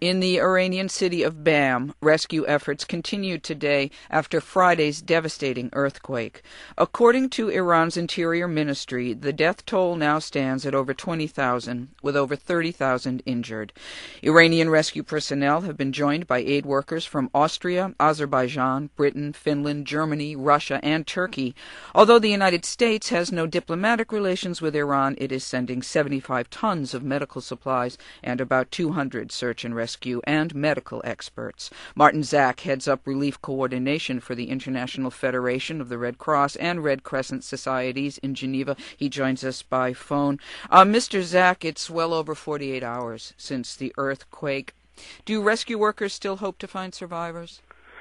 In the Iranian city of Bam, rescue efforts continued today after Friday's devastating earthquake. According to Iran's Interior Ministry, the death toll now stands at over 20,000, with over 30,000 injured. Iranian rescue personnel have been joined by aid workers from Austria, Azerbaijan, Britain, Finland, Germany, Russia, and Turkey. Although the United States has no diplomatic relations with Iran, it is sending 75 tons of medical supplies and about 200 search and rescue and medical experts. Martin Zak heads up relief coordination for the International Federation of the Red Cross and Red Crescent Societies in Geneva. He joins us by phone. Mr. Zak, it's well over 48 hours since the earthquake. Do rescue workers still hope to find survivors?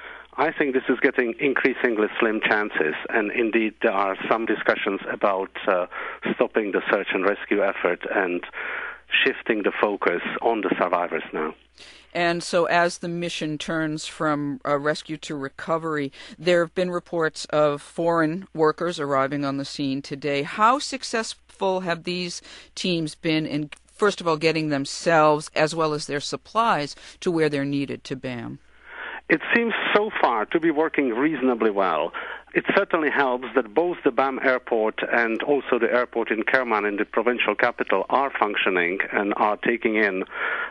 I think this is getting increasingly slim chances, and indeed there are some discussions about stopping the search and rescue effort and shifting the focus on the survivors now. And so as the mission turns from rescue to recovery, there have been reports of foreign workers arriving on the scene today. How successful have these teams been in, first of all, getting themselves as well as their supplies to where they're needed to BAM? It seems so far to be working reasonably well. It certainly helps that both the BAM airport and also the airport in Kerman in the provincial capital are functioning and are taking in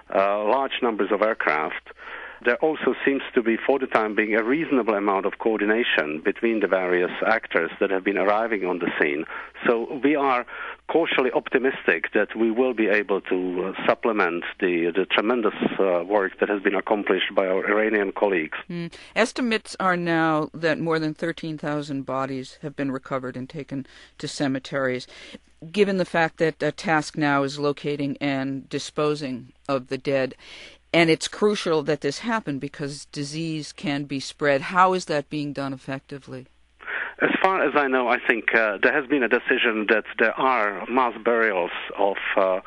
large numbers of aircraft. There also seems to be, for the time being, a reasonable amount of coordination between the various actors that have been arriving on the scene. So we are cautiously optimistic that we will be able to supplement the tremendous work that has been accomplished by our Iranian colleagues. Estimates are now that more than 13,000 bodies have been recovered and taken to cemeteries. Given the fact that a task now is locating and disposing of the dead, and it's crucial that this happen because disease can be spread, how is that being done effectively? As far as I know, I think there has been a decision that there are mass burials of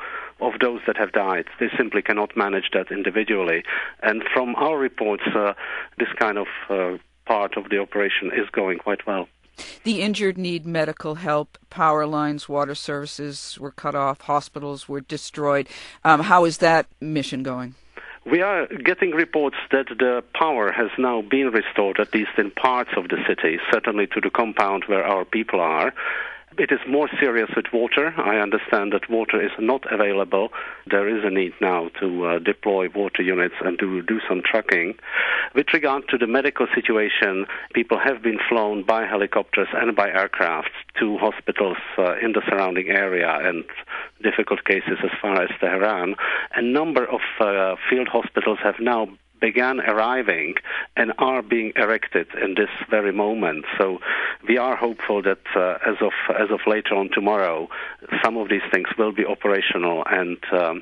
those that have died. They simply cannot manage that individually. And from our reports, this kind of part of the operation is going quite well. The injured need medical help. Power lines, water services were cut off. Hospitals were destroyed. How is that mission going? We are getting reports that the power has now been restored, at least in parts of the city, certainly to the compound where our people are. It is more serious with water. I understand that water is not available. There is a need now to deploy water units and to do some trucking. With regard to the medical situation, people have been flown by helicopters and by aircraft to hospitals in the surrounding area and difficult cases as far as Tehran. A number of field hospitals have now began arriving and are being erected in this very moment. So we are hopeful that as of later on tomorrow, some of these things will be operational and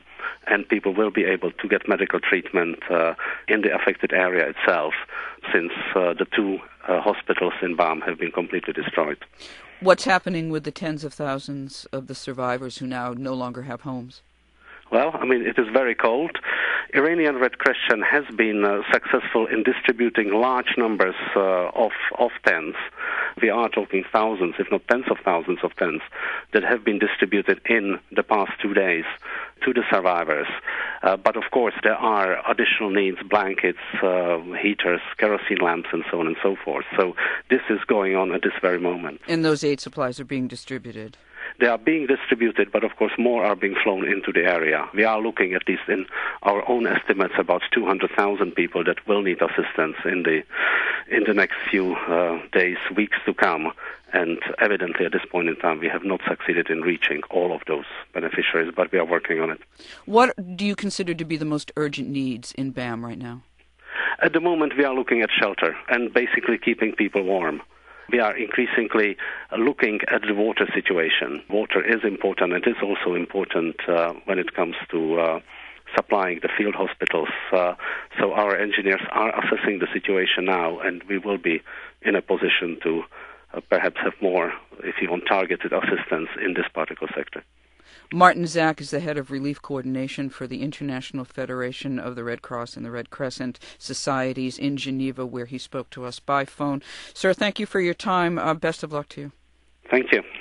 people will be able to get medical treatment in the affected area itself, since the two hospitals in BAM have been completely destroyed. What's happening with the tens of thousands of the survivors who now no longer have homes? Well, I mean, it is very cold. Iranian Red Crescent has been successful in distributing large numbers of tents. We are talking thousands, if not tens of thousands of tents that have been distributed in the past 2 days to the survivors. But of course, there are additional needs, blankets, heaters, kerosene lamps, and so on and so forth. So this is going on at this very moment. And those aid supplies are being distributed? They are being distributed, but of course more are being flown into the area. We are looking, at least in our own estimates, about 200,000 people that will need assistance in the next few days, weeks to come. And evidently at this point in time we have not succeeded in reaching all of those beneficiaries, but we are working on it. What do you consider to be the most urgent needs in BAM right now? At the moment we are looking at shelter and basically keeping people warm. We are increasingly looking at the water situation. Water is important. It is also important when it comes to supplying the field hospitals. So our engineers are assessing the situation now, and we will be in a position to perhaps have more, if you want, targeted assistance in this particular sector. Martin Zak is the head of relief coordination for the International Federation of the Red Cross and the Red Crescent Societies in Geneva, where he spoke to us by phone. Sir, thank you for your time. Best of luck to you. Thank you.